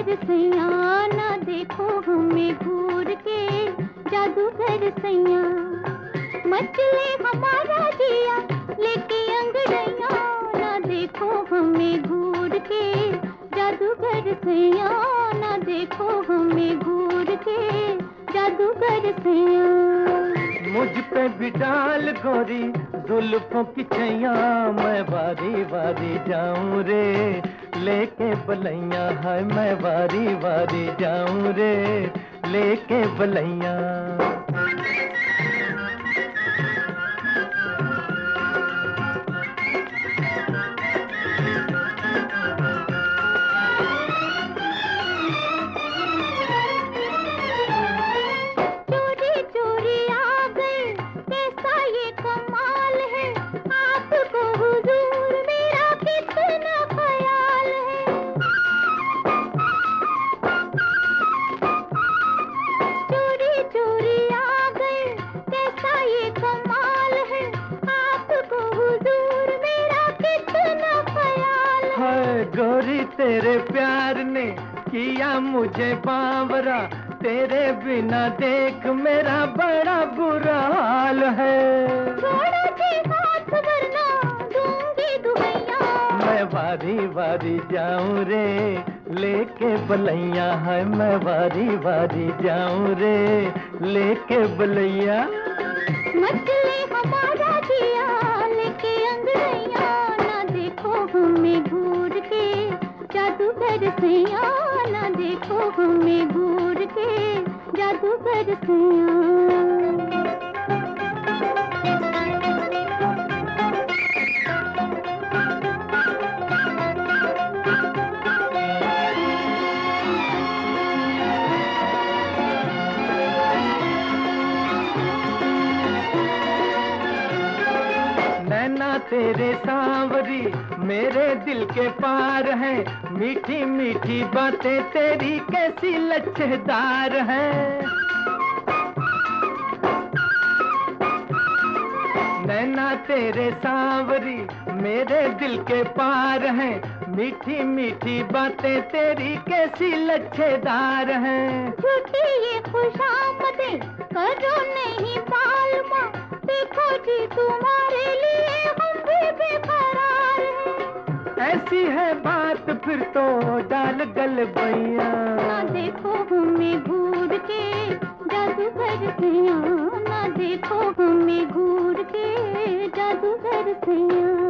जादूगर सैया ना देखो हमें घूर के, जादूगर सैया मचले हमारा जिया लेके अंगड़ैया, ना देखो हमें घूर के, जादूगर सैया ना देखो हमें घूर के, जादूगर सैया। मुझ पे भी डाल गोरी जुल्फों की छैया, मैं बारी बारी जाऊं रे लेके बलैया, है मैं बारी बारी जाऊं रे लेके बलैया। गोरी तेरे प्यार ने किया मुझे बावरा, तेरे बिना देख मेरा बड़ा बुरा हाल है। छोड़ो जी हाथ वरना दूंगी दुहैया, मैं बारी बारी जाऊं रे लेके बलैया, है मैं बारी बारी जाऊं रे लेके बलैया। मचले हमारा जिया लेके अंगड़ैया, ना देखो हमें घूर के, जादूगर सैया ना देखो हमें घूर के, जादूगर सैया। नैना तेरे सांवरी मेरे दिल के पार है, मीठी मीठी बातें तेरी कैसी लच्छेदार है। नैना तेरे सांवरी मेरे दिल के पार है, मीठी मीठी बातें तेरी कैसी लच्छेदार है। झूठी ये खुशामदें करो नहीं बालमा, देखो जी तुम्हारे लिए हम भी बेकरार हैं। ऐसी है बात फिर तो डाल गल बैया, ना देखो हमें घूर के, जादूगर सैया ना देखो हमें घूर के, जादूगर सैया।